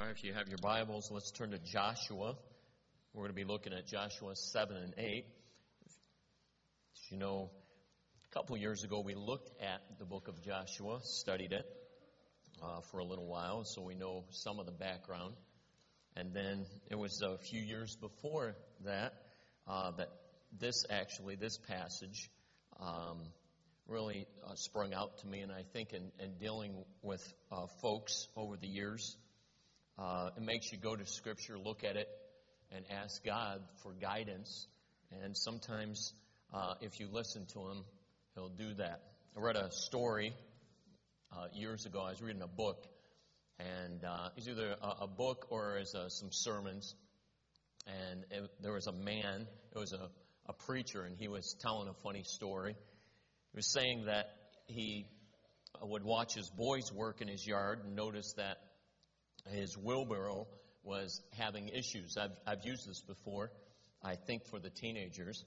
right, if you have your Bibles, let's turn to Joshua. We're going to be looking at Joshua 7 and 8. As you know, a couple years ago we looked at the book of Joshua, studied it for a little while, so we know some of the background. And then it was a few years before that this passage really sprung out to me, and I think in dealing with folks over the years, it makes you go to Scripture, look at it, and ask God for guidance. And sometimes, if you listen to Him, He'll do that. I read a story years ago. I was reading a book, and it's either a book or as some sermons. And there was a man, it was a preacher, and he was telling a funny story. He was saying that he would watch his boys work in his yard and notice that his wheelbarrow was having issues. I've used this before, I think, for the teenagers.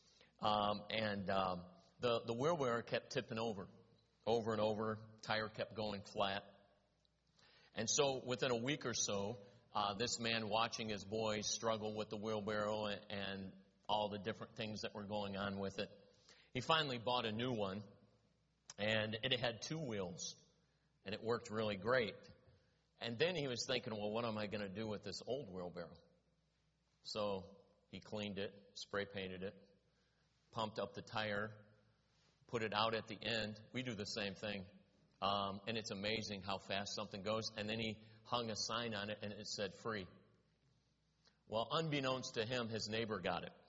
The wheelbarrow kept tipping over and over. Tire kept going flat. And so within a week or so, this man watching his boys struggle with the wheelbarrow and all the different things that were going on with it, he finally bought a new one, and it had two wheels, and it worked really great. And then he was thinking, well, what am I going to do with this old wheelbarrow? So he cleaned it, spray painted it, pumped up the tire, put it out at the end. We do the same thing. And it's amazing how fast something goes. And then he hung a sign on it, and it said free. Well, unbeknownst to him, his neighbor got it.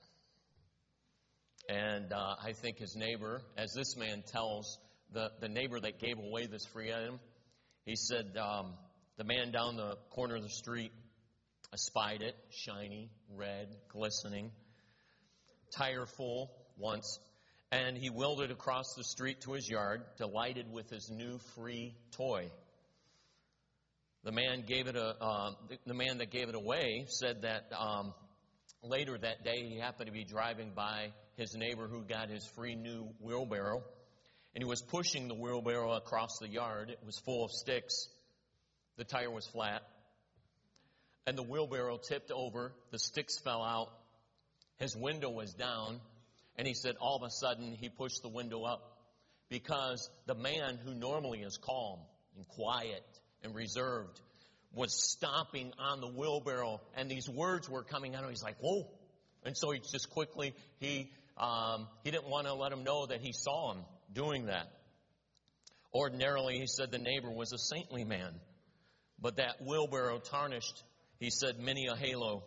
And I think his neighbor, as this man tells, the neighbor that gave away this free item, he said, the man down the corner of the street espied it, shiny, red, glistening, tire full once, and he wheeled it across the street to his yard, delighted with his new free toy. The man that gave it away said that later that day he happened to be driving by his neighbor who got his free new wheelbarrow, and he was pushing the wheelbarrow across the yard. It was full of sticks. The tire was flat, and the wheelbarrow tipped over. The sticks fell out. His window was down, and he said all of a sudden he pushed the window up because the man who normally is calm and quiet and reserved was stomping on the wheelbarrow, and these words were coming out. He's like, whoa. And so he just quickly, he didn't want to let him know that he saw him doing that. Ordinarily, he said the neighbor was a saintly man. But that wheelbarrow tarnished, he said, many a halo.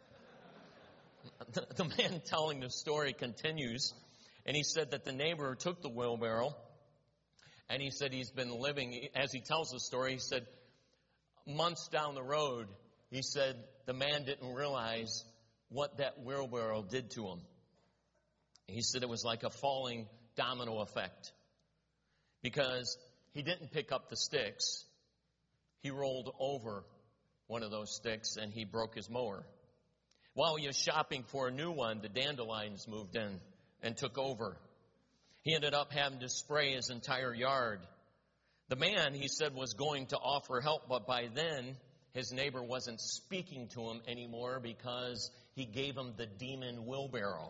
The man telling the story continues, and he said that the neighbor took the wheelbarrow, and he said he's been living, as he tells the story, he said, months down the road, he said the man didn't realize what that wheelbarrow did to him. He said it was like a falling domino effect, because he didn't pick up the sticks. He rolled over one of those sticks and he broke his mower. While he was shopping for a new one, the dandelions moved in and took over. He ended up having to spray his entire yard. The man, he said, was going to offer help, but by then his neighbor wasn't speaking to him anymore because he gave him the demon wheelbarrow.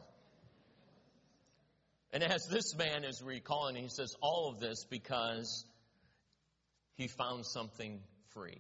And as this man is recalling, he says all of this because he found something free.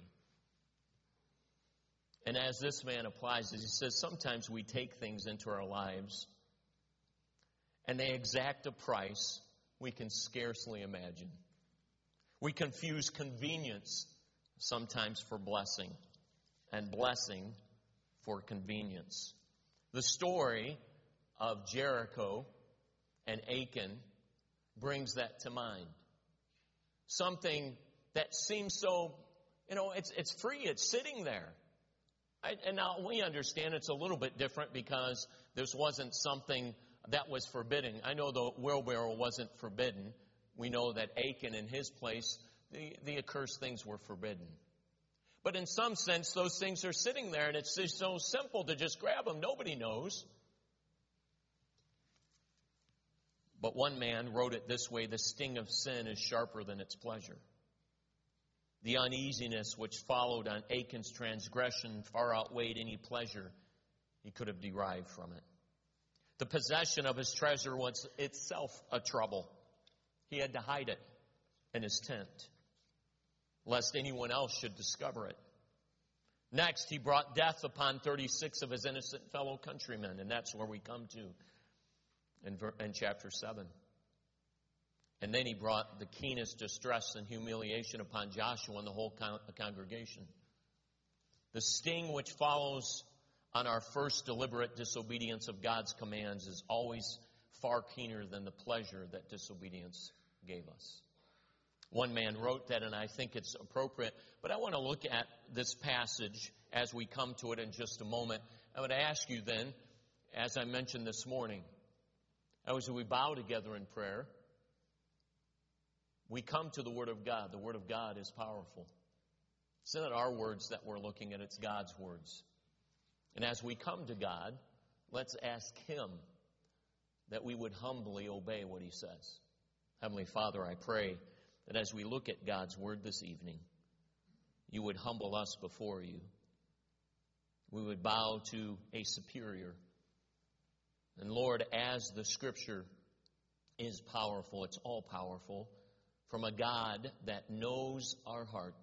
And as this man applies it, he says sometimes we take things into our lives and they exact a price we can scarcely imagine. We confuse convenience sometimes for blessing and blessing for convenience. The story of Jericho and Achan brings that to mind. Something that seems so, it's free, it's sitting there. And now we understand it's a little bit different because this wasn't something that was forbidden. I know the wheelbarrow wasn't forbidden. We know that Achan in his place, the accursed things were forbidden. But in some sense, those things are sitting there, and it's just so simple to just grab them. Nobody knows. But one man wrote it this way: the sting of sin is sharper than its pleasure. The uneasiness which followed on Achan's transgression far outweighed any pleasure he could have derived from it. The possession of his treasure was itself a trouble. He had to hide it in his tent, lest anyone else should discover it. Next, he brought death upon 36 of his innocent fellow countrymen, and that's where we come to in chapter 7. And then he brought the keenest distress and humiliation upon Joshua and the whole congregation. The sting which follows on our first deliberate disobedience of God's commands is always far keener than the pleasure that disobedience gave us. One man wrote that, and I think it's appropriate, but I want to look at this passage as we come to it in just a moment. I would ask you then, as I mentioned this morning, as we bow together in prayer, we come to the Word of God. The Word of God is powerful. It's not our words that we're looking at, it's God's words. And as we come to God, let's ask Him that we would humbly obey what He says. Heavenly Father, I pray that as we look at God's Word this evening, you would humble us before you. We would bow to a superior. And Lord, as the Scripture is powerful, it's all powerful, from a God that knows our heart.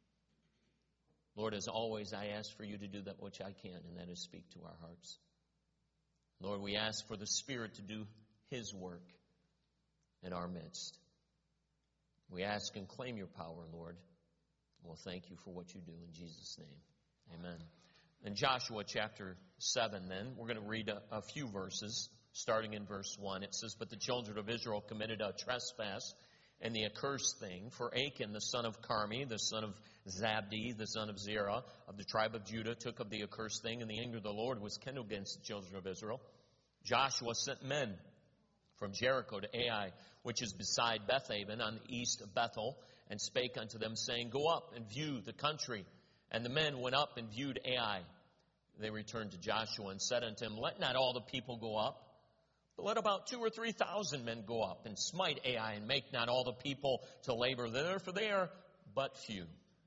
Lord, as always, I ask for you to do that which I can, and that is speak to our hearts. Lord, we ask for the Spirit to do His work in our midst. We ask and claim your power, Lord. We'll thank you for what you do in Jesus' name. Amen. In Joshua chapter 7, then, we're going to read a few verses, starting in verse 1. It says, "But the children of Israel committed a trespass and the accursed thing, for Achan, the son of Carmi, the son of Zabdi, the son of Zerah, of the tribe of Judah, took of the accursed thing, and the anger of the Lord was kindled against the children of Israel. Joshua sent men from Jericho to Ai, which is beside Bethaven, on the east of Bethel, and spake unto them, saying, Go up and view the country. And the men went up and viewed Ai. They returned to Joshua and said unto him, Let not all the people go up, but let about 2,000 or 3,000 men go up, and smite Ai, and make not all the people to labor thither, for they are but few.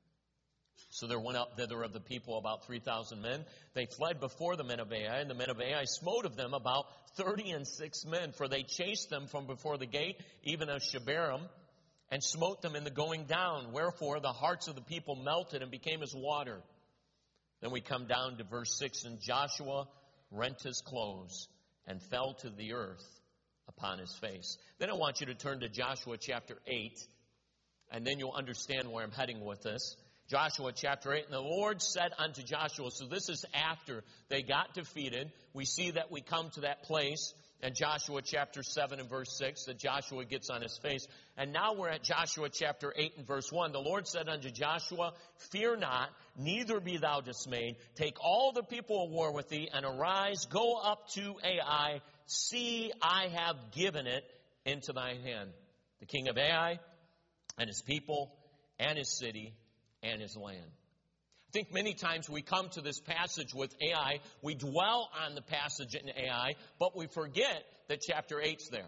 So there went up thither of the people about 3,000 men. They fled before the men of Ai, and the men of Ai smote of them about 36 men, for they chased them from before the gate, even as Shebarim, and smote them in the going down. Wherefore the hearts of the people melted and became as water. Then we come down to verse 6, and Joshua rent his clothes and fell to the earth upon his face. Then I want you to turn to Joshua chapter 8, and then you'll understand where I'm heading with this. Joshua chapter 8, and the Lord said unto Joshua, so this is after they got defeated. We see that we come to that place in Joshua chapter 7 and verse 6, that Joshua gets on his face. And now we're at Joshua chapter 8 and verse 1. The Lord said unto Joshua, Fear not, neither be thou dismayed. Take all the people of war with thee, and arise, go up to Ai. See, I have given it into thy hand. The king of Ai, and his people, and his city, and his land. I think many times we come to this passage with Ai, we dwell on the passage in Ai, but we forget that chapter 8's there.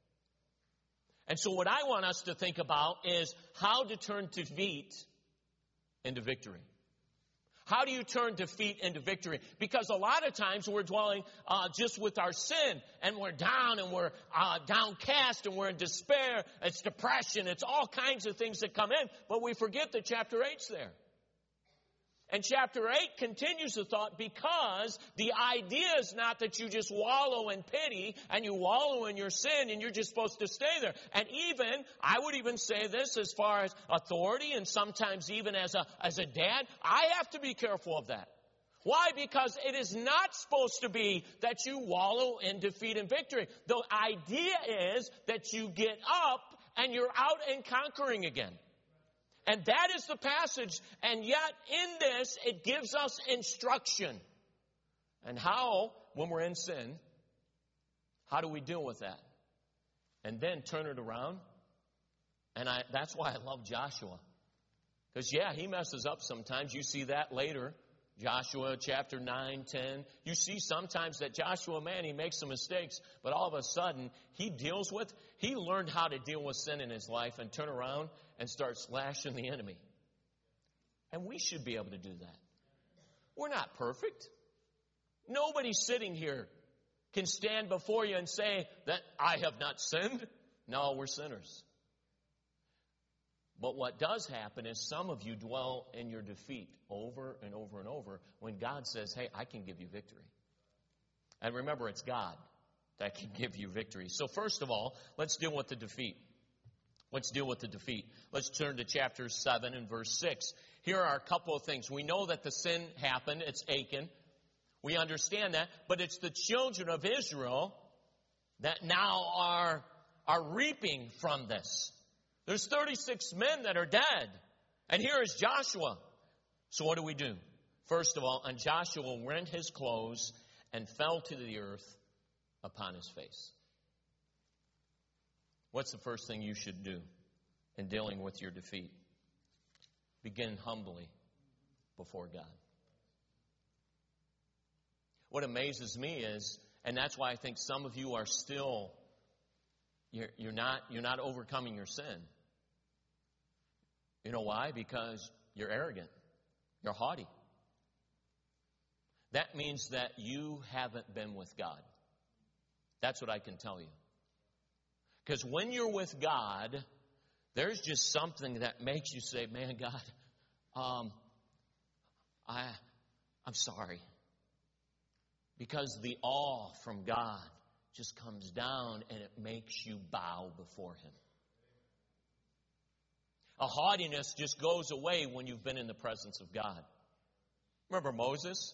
And so what I want us to think about is how to turn defeat into victory. How do you turn defeat into victory? Because a lot of times we're dwelling just with our sin, and we're down, and we're downcast, and we're in despair. It's depression. It's all kinds of things that come in, but we forget that chapter 8's there. And chapter 8 continues the thought, because the idea is not that you just wallow in pity and you wallow in your sin and you're just supposed to stay there. And even, I would even say this as far as authority, and sometimes even as a dad, I have to be careful of that. Why? Because it is not supposed to be that you wallow in defeat and victory. The idea is that you get up and you're out and conquering again. And that is the passage, and yet in this, it gives us instruction. And how, when we're in sin, how do we deal with that? And then turn it around. And that's why I love Joshua. Because, yeah, he messes up sometimes. You see that later. Joshua chapter 9, 10. You see sometimes that Joshua, man, he makes some mistakes, but all of a sudden he learned how to deal with sin in his life and turn around and start slashing the enemy. And we should be able to do that. We're not perfect. Nobody sitting here can stand before you and say that I have not sinned. No, we're sinners. But what does happen is some of you dwell in your defeat over and over and over when God says, hey, I can give you victory. And remember, it's God that can give you victory. So first of all, let's deal with the defeat. Let's deal with the defeat. Let's turn to chapter 7 and verse 6. Here are a couple of things. We know that the sin happened. It's Achan. We understand that. But it's the children of Israel that now are reaping from this. There's 36 men that are dead. And here is Joshua. So what do? First of all, and Joshua rent his clothes and fell to the earth upon his face. What's the first thing you should do in dealing with your defeat? Begin humbly before God. What amazes me is, and that's why I think some of you are still, you're not overcoming your sin. You know why? Because you're arrogant. You're haughty. That means that you haven't been with God. That's what I can tell you. Because when you're with God, there's just something that makes you say, man, God, I'm sorry. Because the awe from God just comes down and it makes you bow before Him. A haughtiness just goes away when you've been in the presence of God. Remember Moses?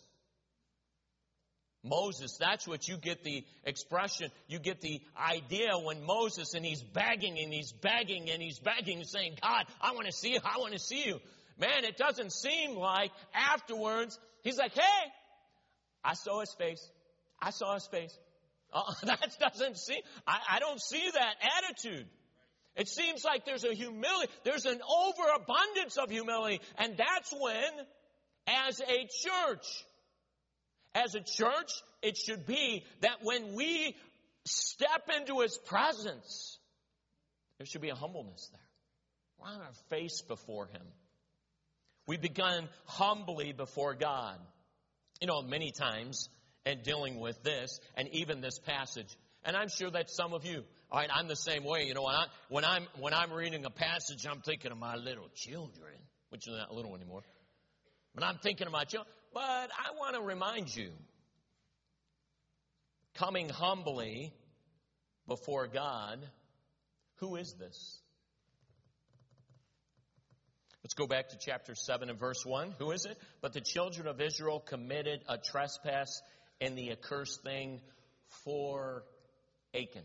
Moses, that's what you get the expression, you get the idea when Moses, and he's begging and he's begging and he's begging, saying, God, I want to see you, I want to see you. Man, it doesn't seem like afterwards, he's like, hey, I saw his face. I saw his face. That doesn't seem, I don't see that attitude. It seems like there's a humility, there's an overabundance of humility. And that's when, as a church, it should be that when we step into His presence, there should be a humbleness there. We're on our face before Him. We begun humbly before God. You know, many times in dealing with this, and even this passage, and I'm sure that some of you, all right, I'm the same way. You know, when I'm reading a passage, I'm thinking of my little children, which are not little anymore. But I'm thinking of my children. But I want to remind you, coming humbly before God, who is this? Let's go back to chapter 7 and verse 1. Who is it? But the children of Israel committed a trespass in the accursed thing for Achan.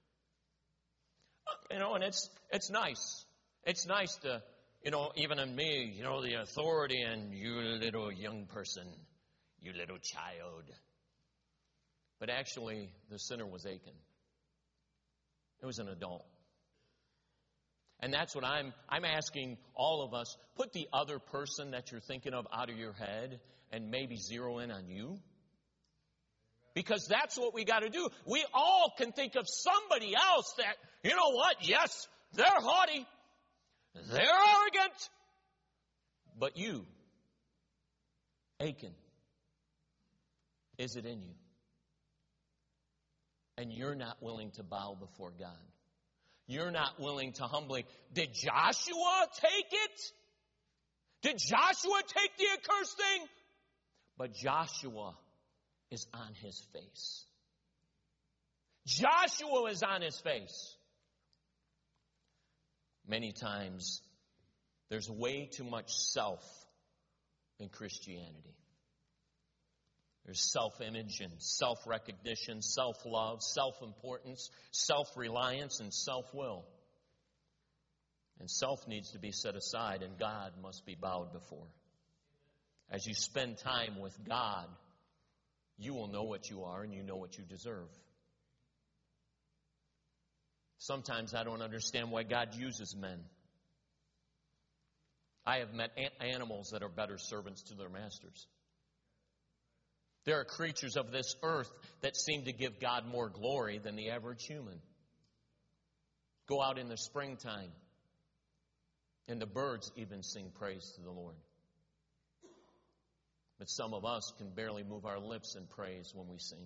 You know, and it's nice. It's nice to, you know, even in me, you know, the authority and you little young person, you little child. But actually, the sinner was Achan. It was an adult. And that's what I'm asking all of us. Put the other person that you're thinking of out of your head and maybe zero in on you. Because that's what we got to do. We all can think of somebody else that, you know what, yes, they're haughty, they're arrogant. But you, Achan, is it in you? And you're not willing to bow before God. You're not willing to humbly. Did Joshua take it? Did Joshua take the accursed thing? But Joshua is on his face. Joshua is on his face. Many times, there's way too much self in Christianity. There's self-image and self-recognition, self-love, self-importance, self-reliance, and self-will. And self needs to be set aside, and God must be bowed before. As you spend time with God, you will know what you are and you know what you deserve. Sometimes I don't understand why God uses men. I have met animals that are better servants to their masters. There are creatures of this earth that seem to give God more glory than the average human. Go out in the springtime, and the birds even sing praise to the Lord. But some of us can barely move our lips in praise when we sing.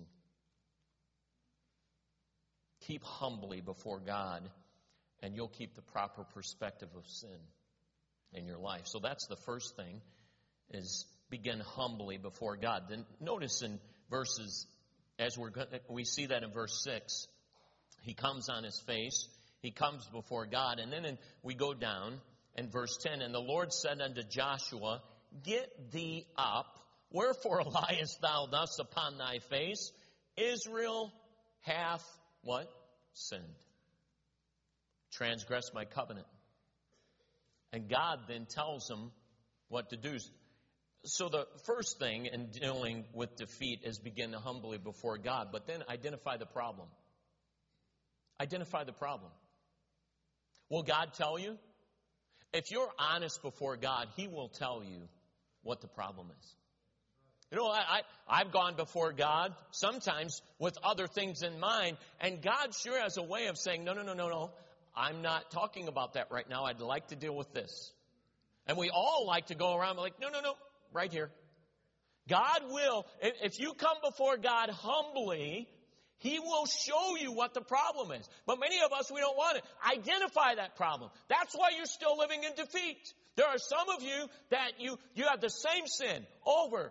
Keep humbly before God, and you'll keep the proper perspective of sin in your life. So that's the first thing, is begin humbly before God. Then notice in verses, we see that in verse 6, he comes on his face, he comes before God, and then we go down in verse 10, and the Lord said unto Joshua, Get thee up, wherefore liest thou thus upon thy face? Israel hath what? Sinned. Transgressed my covenant. And God then tells him what to do. So the first thing in dealing with defeat is begin humbly before God, but then identify the problem. Identify the problem. Will God tell you? If you're honest before God, He will tell you what the problem is. You know, I've gone before God sometimes with other things in mind, and God sure has a way of saying, no. I'm not talking about that right now. I'd like to deal with this. And we all like to go around like, no, right here. God will, if you come before God humbly, He will show you what the problem is. But many of us, we don't want it. Identify that problem. That's why you're still living in defeat. There are some of you that you have the same sin over.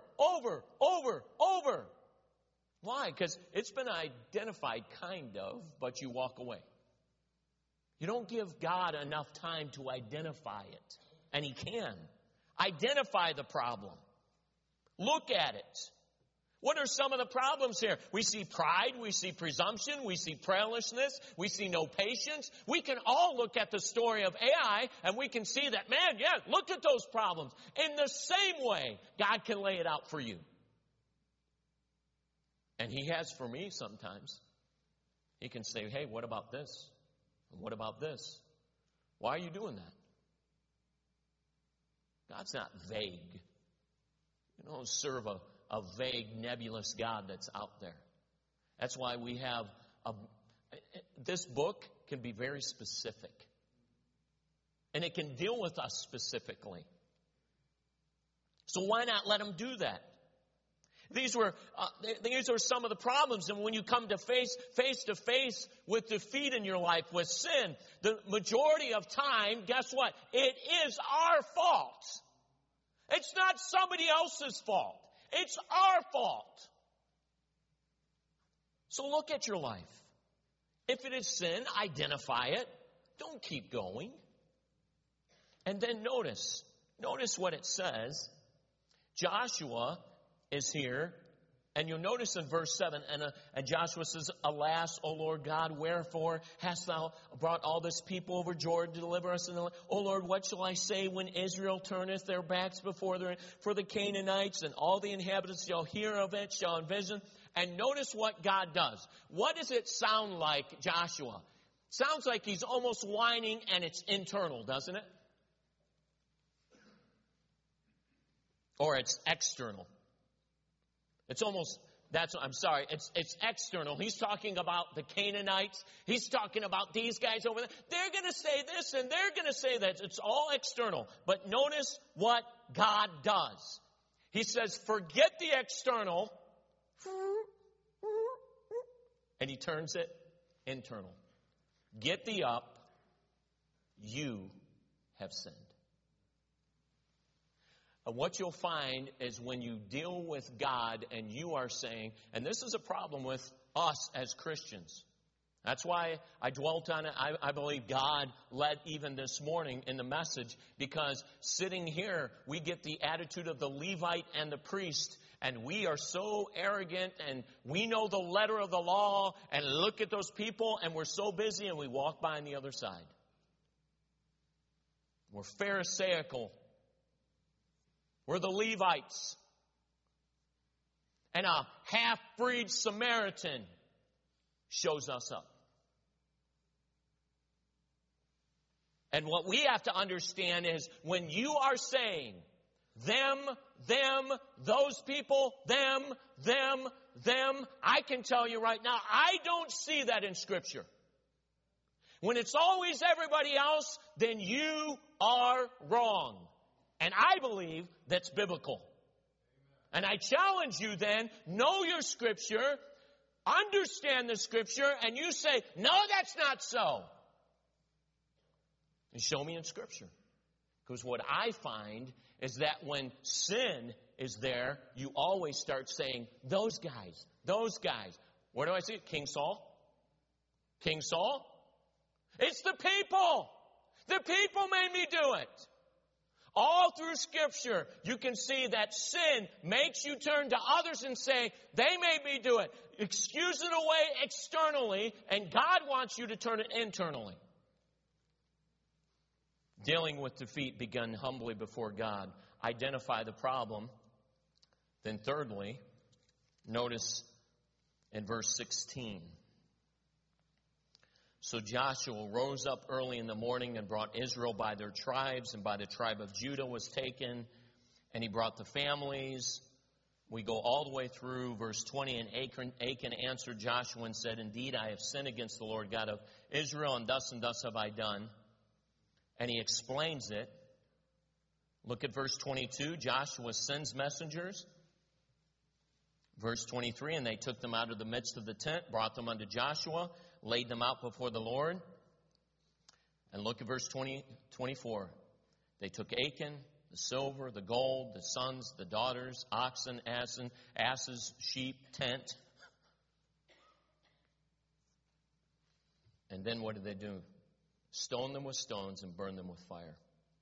Why? Because it's been identified kind of, but you walk away. You don't give God enough time to identify it. And He can. Identify the problem. Look at it. What are some of the problems here? We see pride, we see presumption, we see prayerlessness, we see no patience. We can all look at the story of Ai and we can see that, man, yeah, look at those problems. In the same way, God can lay it out for you. And He has for me sometimes. He can say, hey, what about this? And what about this? Why are you doing that? God's not vague. You don't serve a vague, nebulous God that's out there. That's why we have this book can be very specific. And it can deal with us specifically. So why not let Him do that? These are some of the problems. And when you come to face to face with defeat in your life, with sin, the majority of time, guess what? It is our fault. It's not somebody else's fault. It's our fault. So look at your life. If it is sin, identify it. Don't keep going. And then notice what it says. Joshua is here. And you'll notice in verse 7, and Joshua says, Alas, O Lord God, wherefore hast thou brought all this people over Jordan to deliver us? O Lord, what shall I say when Israel turneth their backs for the Canaanites, and all the inhabitants shall hear of it, shall envision? And notice what God does. What does it sound like, Joshua? Sounds like he's almost whining, and it's internal, doesn't it? Or it's external. It's external. He's talking about the Canaanites. He's talking about these guys over there. They're going to say this and they're going to say that. It's all external. But notice what God does. He says, forget the external. And He turns it internal. Get thee up. You have sinned. What you'll find is when you deal with God and you are saying, and this is a problem with us as Christians. That's why I dwelt on it. I believe God led even this morning in the message, because sitting here, we get the attitude of the Levite and the priest, and we are so arrogant, and we know the letter of the law, and look at those people, and we're so busy, and we walk by on the other side. We're Pharisaical. We're the Levites. And a half-breed Samaritan shows us up. And what we have to understand is when you are saying, them, those people, them, I can tell you right now, I don't see that in Scripture. When it's always everybody else, then you are wrong. And I believe that's biblical. And I challenge you then, know your Scripture, understand the Scripture, and you say, no, that's not so. And show me in Scripture. Because what I find is that when sin is there, you always start saying, those guys. Where do I see it? King Saul? King Saul? It's the people. The people made me do it. All through Scripture, you can see that sin makes you turn to others and say, they made me do it. Excuse it away externally, and God wants you to turn it internally. Dealing with defeat, begin humbly before God. Identify the problem. Then thirdly, notice in verse 16. So Joshua rose up early in the morning and brought Israel by their tribes, and by the tribe of Judah was taken, and he brought the families. We go all the way through verse 20, and Achan answered Joshua and said, indeed, I have sinned against the Lord God of Israel, and thus have I done. And he explains it. Look at verse 22. Joshua sends messengers. Verse 23, and they took them out of the midst of the tent, brought them unto Joshua, laid them out before the Lord. And look at verse 24. They took Achan, the silver, the gold, the sons, the daughters, oxen, asses, sheep, tent. And then what did they do? Stone them with stones and burn them with fire.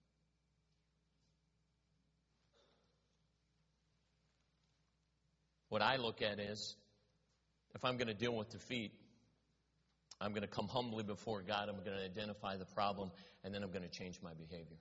What I look at is, if I'm going to deal with defeat, I'm going to come humbly before God, I'm going to identify the problem, and then I'm going to change my behavior.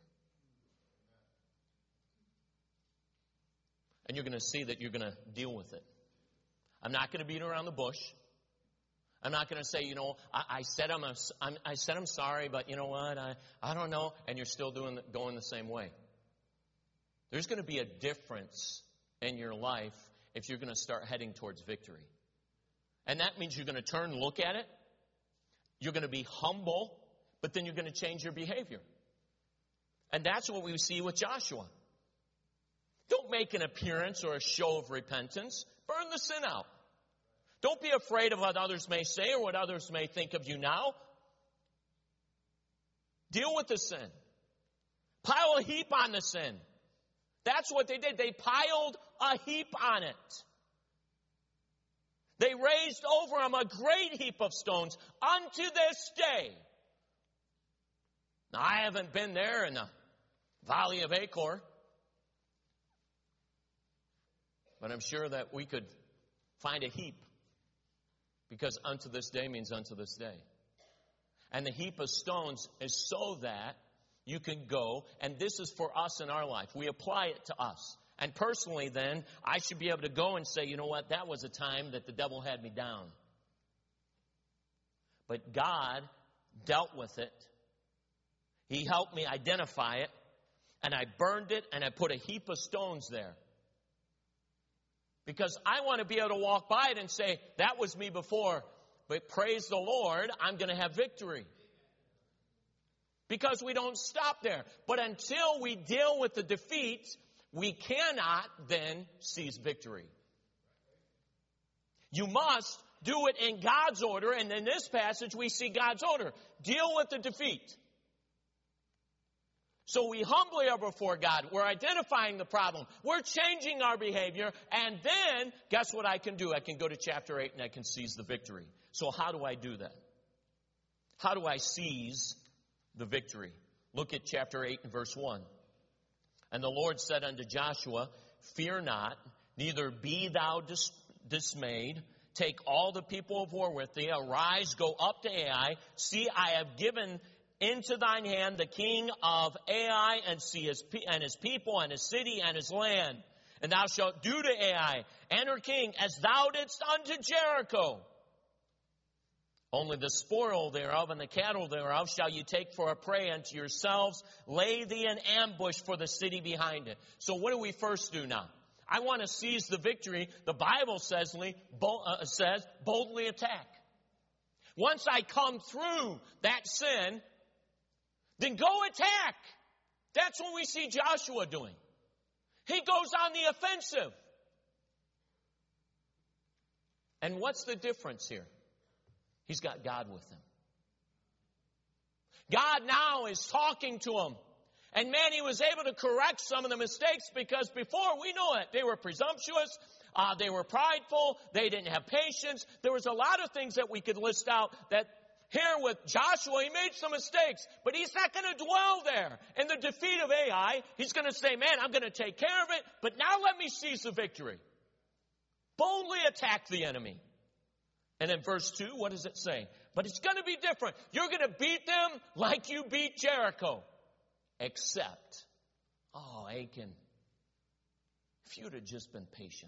And you're going to see that you're going to deal with it. I'm not going to beat around the bush. I'm not going to say, I said I'm sorry, but you know what? I don't know. And you're still going the same way. There's going to be a difference in your life if you're going to start heading towards victory. And that means you're going to turn and look at it. You're going to be humble, but then you're going to change your behavior. And that's what we see with Joshua. Don't make an appearance or a show of repentance. Burn the sin out. Don't be afraid of what others may say or what others may think of you now. Deal with the sin. Pile a heap on the sin. That's what they did. They piled a heap on it. They raised over him a great heap of stones unto this day. Now, I haven't been there in the Valley of Achor, but I'm sure that we could find a heap, because unto this day means unto this day. And the heap of stones is so that you can go, and this is for us in our life. We apply it to us. And personally then, I should be able to go and say, you know what, that was a time that the devil had me down. But God dealt with it. He helped me identify it, and I burned it, and I put a heap of stones there. Because I want to be able to walk by it and say, that was me before, but praise the Lord, I'm going to have victory. Because we don't stop there. But until we deal with the defeat, we cannot then seize victory. You must do it in God's order, and in this passage we see God's order. Deal with the defeat. So we humbly are before God. We're identifying the problem. We're changing our behavior. And then, guess what I can do? I can go to chapter 8 and I can seize the victory. So how do I do that? How do I seize the victory? Look at chapter 8 and verse 1. And the Lord said unto Joshua, fear not, neither be thou dismayed. Take all the people of war with thee. Arise, go up to Ai. See, I have given into thine hand the king of Ai, and his people, and his city, and his land. And thou shalt do to Ai and her king as thou didst unto Jericho. Only the spoil thereof and the cattle thereof shall you take for a prey unto yourselves. Lay thee an ambush for the city behind it. So what do we first do now? I want to seize the victory. The Bible says boldly attack. Once I come through that sin, then go attack. That's what we see Joshua doing. He goes on the offensive. And what's the difference here? He's got God with him. God now is talking to him. And man, he was able to correct some of the mistakes, because before, we know it, they were presumptuous, they were prideful, they didn't have patience. There was a lot of things that we could list out that here with Joshua, he made some mistakes, but he's not going to dwell there. In the defeat of Ai, he's going to say, man, I'm going to take care of it, but now let me seize the victory. Boldly attack the enemy. And in verse 2, what does it say? But it's going to be different. You're going to beat them like you beat Jericho. Except, Achan, if you'd have just been patient.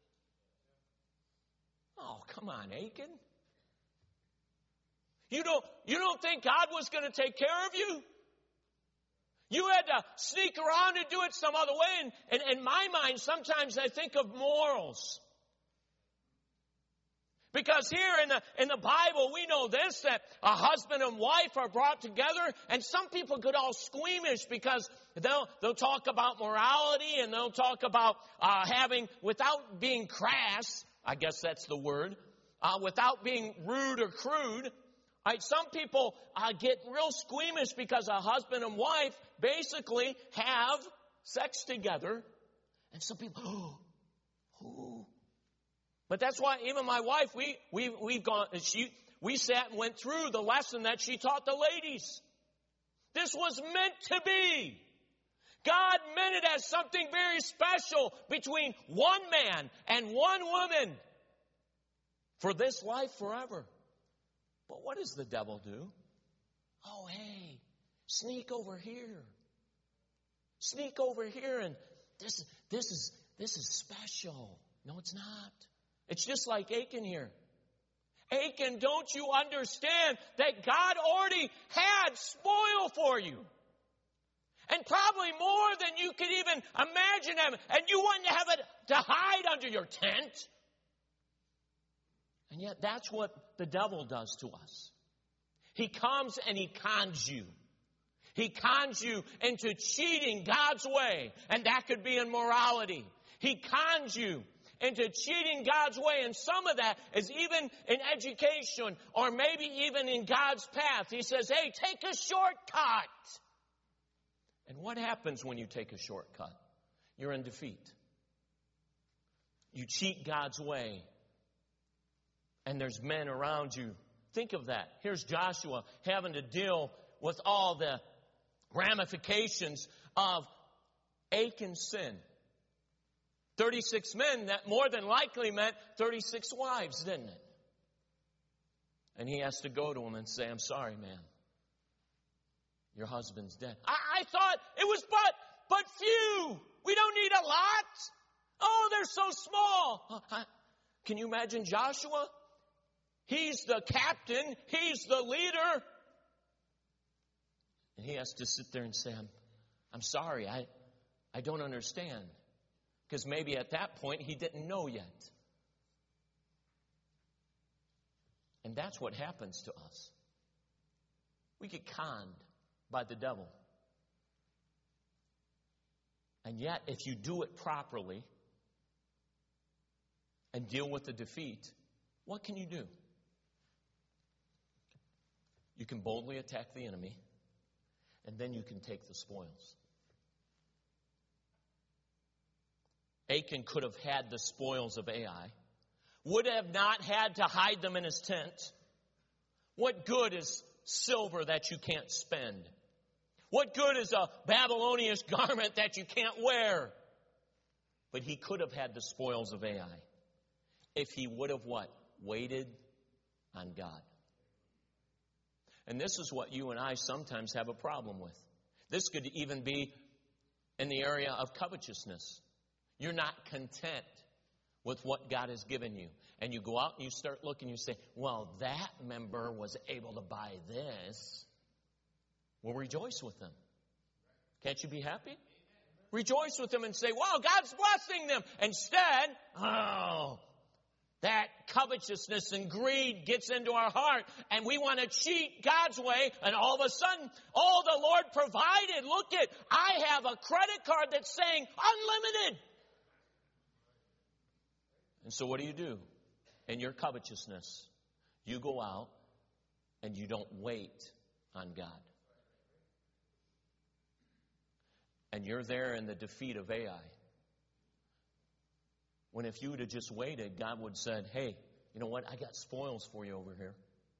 Oh, come on, Achan. You don't think God was going to take care of you? You had to sneak around and do it some other way. And in my mind, sometimes I think of morals. Because here in the Bible, we know this, that a husband and wife are brought together, and some people get all squeamish because they'll talk about morality, and they'll talk about having, without being crass, I guess that's the word, without being rude or crude. Right, some people get real squeamish because a husband and wife basically have sex together, and some people, But that's why even my wife, we sat and went through the lesson that she taught the ladies. This was meant to be. God meant it as something very special between one man and one woman for this life forever. But what does the devil do? Oh, hey, sneak over here. Sneak over here, and this is special. No, it's not. It's just like Achan here. Achan, don't you understand that God already had spoil for you? And probably more than you could even imagine having. And you wouldn't have it to hide under your tent. And yet that's what the devil does to us. He comes and he cons you. He cons you into cheating God's way. And that could be in morality. He cons you into cheating God's way. And some of that is even in education or maybe even in God's path. He says, hey, take a shortcut. And what happens when you take a shortcut? You're in defeat. You cheat God's way. And there's men around you. Think of that. Here's Joshua having to deal with all the ramifications of Achan's sin. 36 men, that more than likely meant 36 wives, didn't it? And he has to go to him and say, I'm sorry, man. Your husband's dead. I thought it was but few. We don't need a lot. Oh, they're so small. Can you imagine Joshua? He's the captain. He's the leader. And he has to sit there and say, I'm sorry. I don't understand. Because maybe at that point he didn't know yet. And that's what happens to us. We get conned by the devil. And yet, if you do it properly and deal with the defeat, what can you do? You can boldly attack the enemy, and then you can take the spoils. Achan could have had the spoils of Ai, would have not had to hide them in his tent. What good is silver that you can't spend? What good is a Babylonian garment that you can't wear? But he could have had the spoils of Ai if he would have what? Waited on God. And this is what you and I sometimes have a problem with. This could even be in the area of covetousness. You're not content with what God has given you. And you go out and you start looking, you say, well, that member was able to buy this. Well, rejoice with them. Can't you be happy? Rejoice with them and say, wow, God's blessing them. Instead, that covetousness and greed gets into our heart, and we want to cheat God's way, and all of a sudden, all the Lord provided. Look at, I have a credit card that's saying unlimited. And so what do? in your covetousness, you go out and you don't wait on God. And you're there in the defeat of Ai. When if you would have just waited, God would have said, hey, you know what? I got spoils for you over here.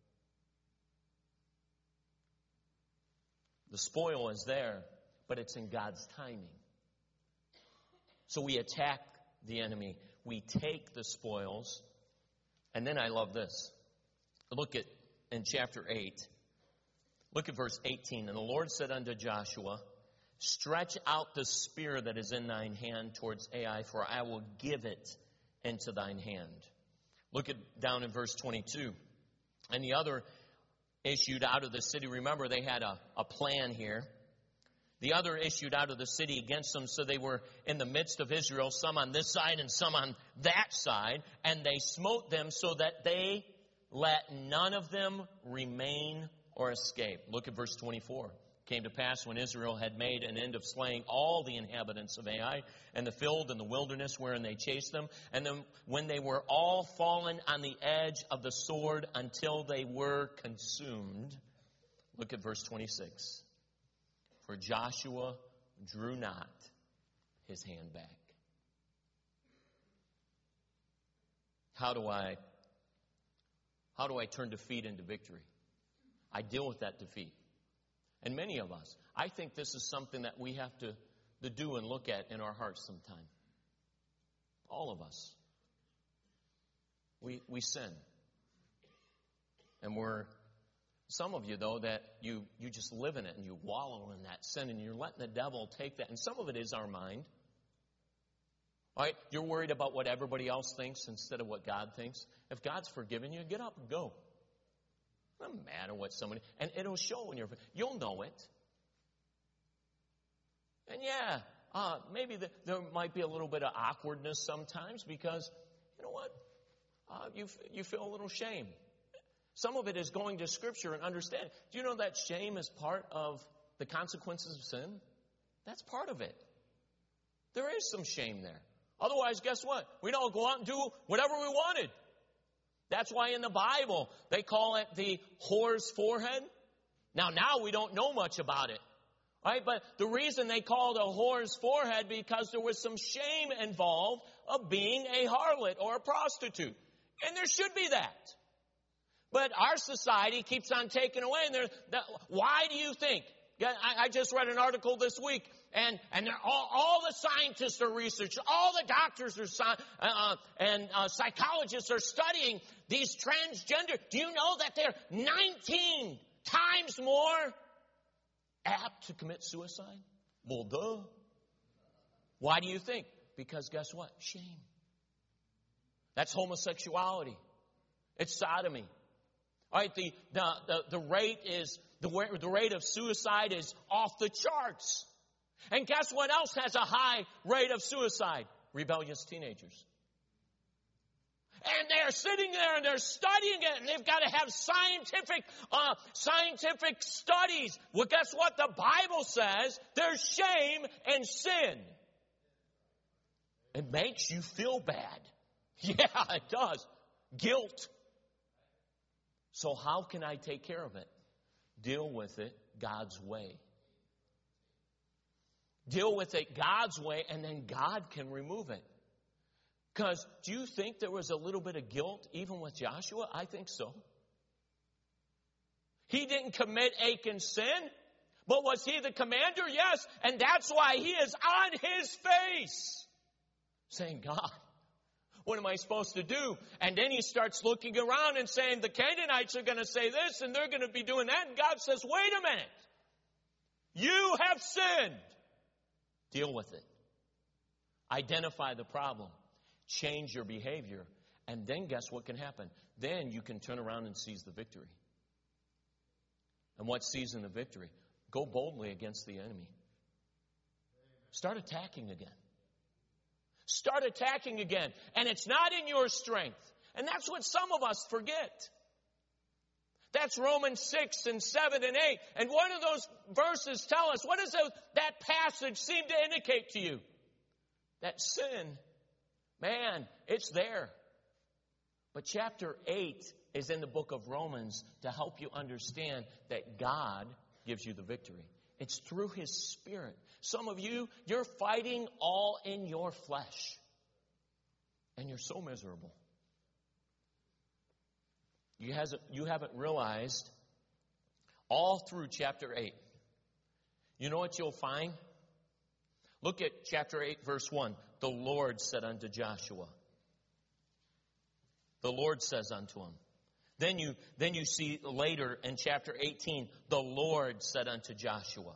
The spoil is there, but it's in God's timing. So we attack the enemy. We take the spoils. And then I love this. Look at in chapter 8. Look at verse 18. And the Lord said unto Joshua, stretch out the spear that is in thine hand towards Ai, for I will give it into thine hand. Look at down in verse 22. And the other issued out of the city. Remember, they had a plan here. The other issued out of the city against them, so they were in the midst of Israel, some on this side and some on that side, and they smote them so that they let none of them remain or escape. Look at verse 24. Came to pass when Israel had made an end of slaying all the inhabitants of Ai and the field and the wilderness wherein they chased them, and then when they were all fallen on the edge of the sword until they were consumed. Look at verse 26. For Joshua drew not his hand back. How do I turn defeat into victory? I deal with that defeat. And many of us, I think this is something that we have to do and look at in our hearts sometime. All of us. We sin. And some of you, though, that you just live in it and you wallow in that sin and you're letting the devil take that. And some of it is our mind. All right? You're worried about what everybody else thinks instead of what God thinks. If God's forgiven you, get up and go. It doesn't matter what somebody... And it'll show in you'll know it. And yeah, maybe there might be a little bit of awkwardness sometimes because, you know what? You feel a little shame. Some of it is going to Scripture and understand. Do you know that shame is part of the consequences of sin? That's part of it. There is some shame there. Otherwise, guess what? We'd all go out and do whatever we wanted. That's why in the Bible, they call it the whore's forehead. Now we don't know much about it. Right? But the reason they called it a whore's forehead because there was some shame involved of being a harlot or a prostitute. And there should be that. But our society keeps on taking away. And why do you think? I just read an article this week, and all the scientists are researching, all the doctors are and psychologists are studying these transgender. Do you know that they're 19 times more apt to commit suicide? Well, duh. Why do you think? Because guess what? Shame. That's homosexuality. It's sodomy. All right, the rate of suicide is off the charts. And guess what else has a high rate of suicide? Rebellious teenagers. And they're sitting there and they're studying it, and they've got to have scientific studies. Well, guess what? The Bible says there's shame in sin. It makes you feel bad. Yeah, it does. Guilt. So how can I take care of it? Deal with it God's way. Deal with it God's way, and then God can remove it. Because do you think there was a little bit of guilt even with Joshua? I think so. He didn't commit Achan's sin, but was he the commander? Yes, and that's why he is on his face saying, God, what am I supposed to do? And then he starts looking around and saying, the Canaanites are going to say this and they're going to be doing that. And God says, wait a minute. You have sinned. Deal with it. Identify the problem. Change your behavior. And then guess what can happen? Then you can turn around and seize the victory. And what's seizing the victory? Go boldly against the enemy. Start attacking again. Start attacking again. And it's not in your strength. And that's what some of us forget. That's Romans 6 and 7 and 8. And one of those verses tell us, what does that passage seem to indicate to you? That sin, man, it's there. But chapter 8 is in the book of Romans to help you understand that God gives you the victory. It's through His Spirit. Some of you, you're fighting all in your flesh. And you're so miserable. You haven't realized all through chapter 8. You know what you'll find? Look at chapter 8, verse 1. The Lord said unto Joshua. The Lord says unto him. Then you see later in chapter 18, the Lord said unto Joshua.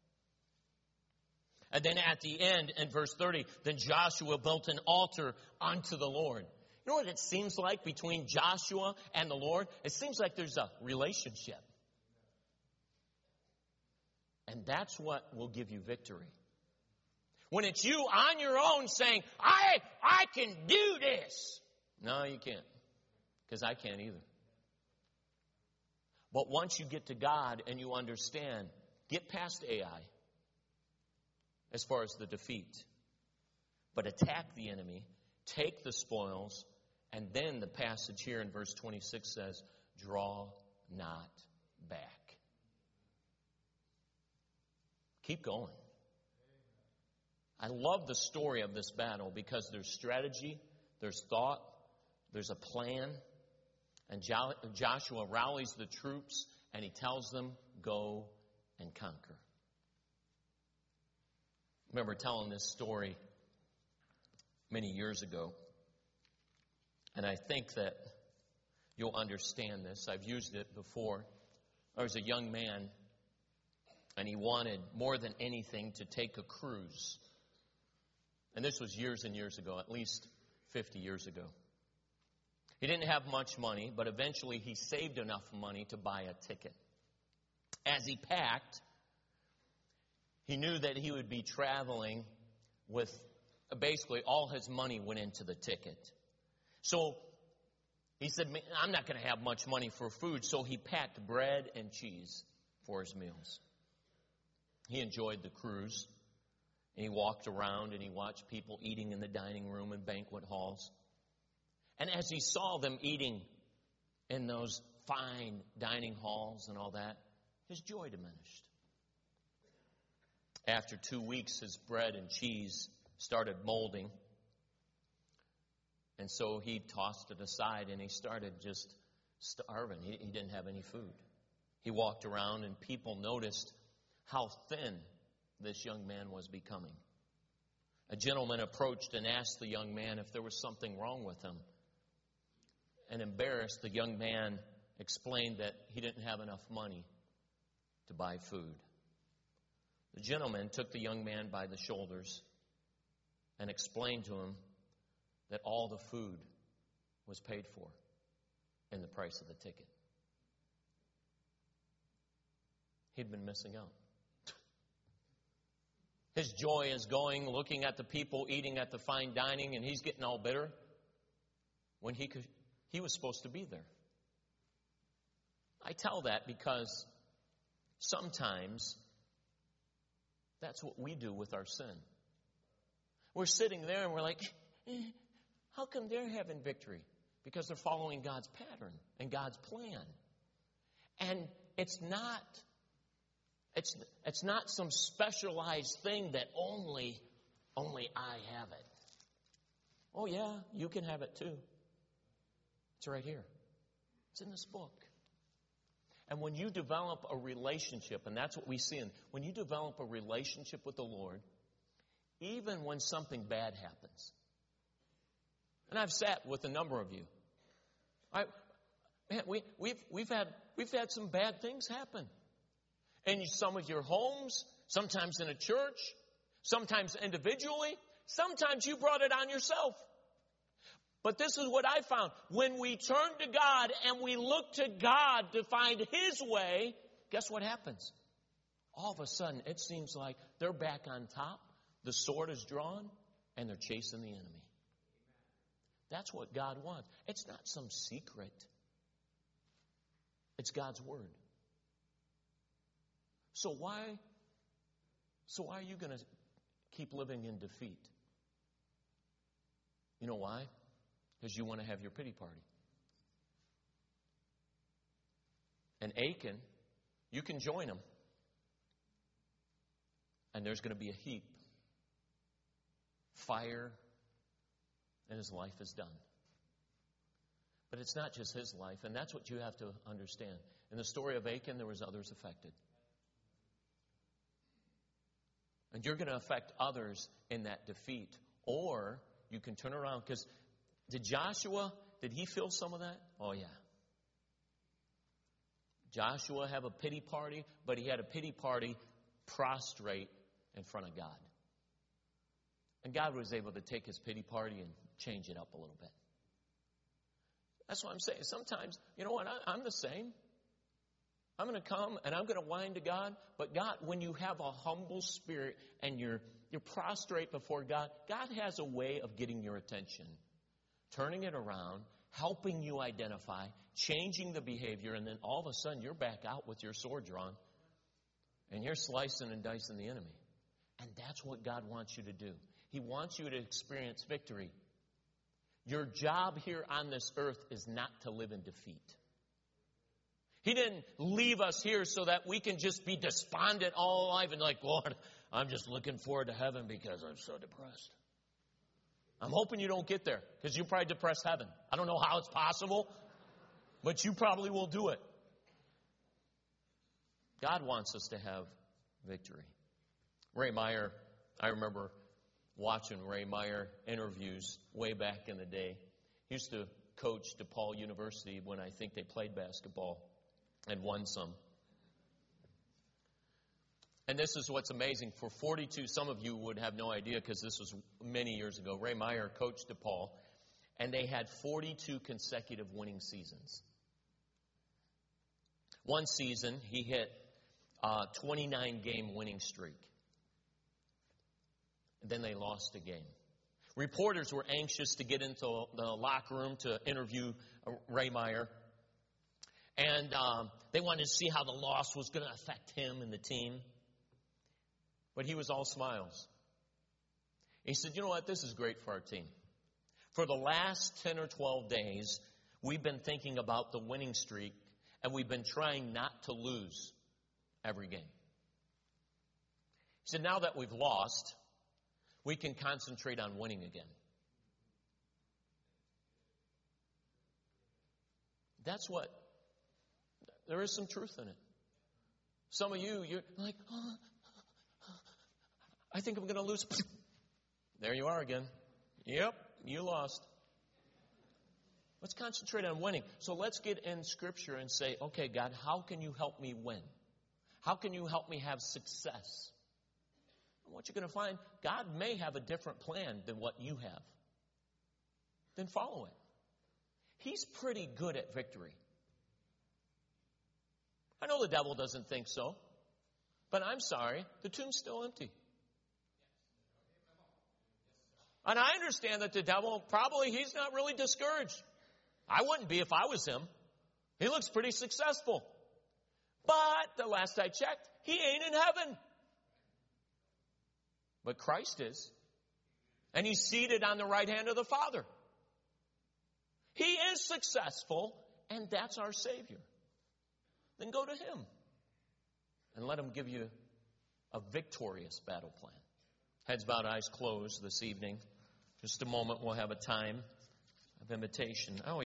And then at the end, in verse 30, then Joshua built an altar unto the Lord. You know what it seems like between Joshua and the Lord? It seems like there's a relationship. And that's what will give you victory. When it's you on your own saying, I can do this. No, you can't. Because I can't either. But once you get to God and you understand, get past Ai as far as the defeat. But attack the enemy, take the spoils, and then the passage here in verse 26 says, draw not back. Keep going. I love the story of this battle because there's strategy, there's thought, there's a plan. And Joshua rallies the troops and he tells them, go and conquer. I remember telling this story many years ago. And I think that you'll understand this. I've used it before. There was a young man and he wanted more than anything to take a cruise. And this was years and years ago, at least 50 years ago. He didn't have much money, but eventually he saved enough money to buy a ticket. As he packed, he knew that he would be traveling with basically all his money went into the ticket. So he said, I'm not going to have much money for food, so he packed bread and cheese for his meals. He enjoyed the cruise, and he walked around and he watched people eating in the dining room and banquet halls. And as he saw them eating in those fine dining halls and all that, his joy diminished. After 2 weeks, his bread and cheese started molding. And so he tossed it aside and he started just starving. He didn't have any food. He walked around and people noticed how thin this young man was becoming. A gentleman approached and asked the young man if there was something wrong with him. And embarrassed, the young man explained that he didn't have enough money to buy food. The gentleman took the young man by the shoulders and explained to him that all the food was paid for in the price of the ticket. He'd been missing out. His joy is going, looking at the people eating at the fine dining, and he's getting all bitter when he was supposed to be there. I tell that because sometimes that's what we do with our sin. We're sitting there and we're like, how come they're having victory? Because they're following God's pattern and God's plan. And it's not some specialized thing that only I have it. Oh yeah, you can have it too. It's right here. It's in this book. And when you develop a relationship, and that's what we see when you develop a relationship with the Lord, even when something bad happens. And I've sat with a number of you. We've had some bad things happen. In some of your homes, sometimes in a church, sometimes individually, sometimes you brought it on yourself. But this is what I found. When we turn to God and we look to God to find His way, guess what happens? All of a sudden, it seems like they're back on top, the sword is drawn, and they're chasing the enemy. That's what God wants. It's not some secret. It's God's Word. So why are you going to keep living in defeat? You know why? Because you want to have your pity party. and Achan, you can join him. And there's going to be a heap. Fire, and his life is done. But it's not just his life, and that's what you have to understand. In the story of Achan, there was others affected. And you're going to affect others in that defeat. Or you can turn around, because did he feel some of that? Oh, yeah. Joshua have a pity party, but he had a pity party prostrate in front of God. And God was able to take his pity party and change it up a little bit. That's what I'm saying. Sometimes, you know what, I'm the same. I'm going to come and I'm going to whine to God. But God, when you have a humble spirit and you're prostrate before God, God has a way of getting your attention, turning it around, helping you identify, changing the behavior, and then all of a sudden you're back out with your sword drawn and you're slicing and dicing the enemy. And that's what God wants you to do. He wants you to experience victory. Your job here on this earth is not to live in defeat. He didn't leave us here so that we can just be despondent all life and like, Lord, I'm just looking forward to heaven because I'm so depressed. I'm hoping you don't get there because you probably depress heaven. I don't know how it's possible, but you probably will do it. God wants us to have victory. Ray Meyer, I remember watching Ray Meyer interviews way back in the day. He used to coach DePaul University when I think they played basketball and won some. And this is what's amazing. For 42, some of you would have no idea because this was many years ago. Ray Meyer coached DePaul, and they had 42 consecutive winning seasons. One season, he hit a 29-game winning streak. And then they lost a game. Reporters were anxious to get into the locker room to interview Ray Meyer. And they wanted to see how the loss was going to affect him and the team. But he was all smiles. He said, you know what, this is great for our team. For the last 10 or 12 days, we've been thinking about the winning streak, and we've been trying not to lose every game. He said, now that we've lost, we can concentrate on winning again. That's what, there is some truth in it. Some of you, you're like, I think I'm going to lose. There you are again. Yep, you lost. Let's concentrate on winning. So let's get in Scripture and say, okay, God, how can you help me win? How can you help me have success? And what you're going to find, God may have a different plan than what you have. Then follow it. He's pretty good at victory. I know the devil doesn't think so, but I'm sorry, the tomb's still empty. And I understand that the devil, probably he's not really discouraged. I wouldn't be if I was him. He looks pretty successful. But the last I checked, he ain't in heaven. But Christ is. And he's seated on the right hand of the Father. He is successful, and that's our Savior. Then go to him and let him give you a victorious battle plan. Heads bowed, eyes closed this evening. Just a moment, we'll have a time of invitation.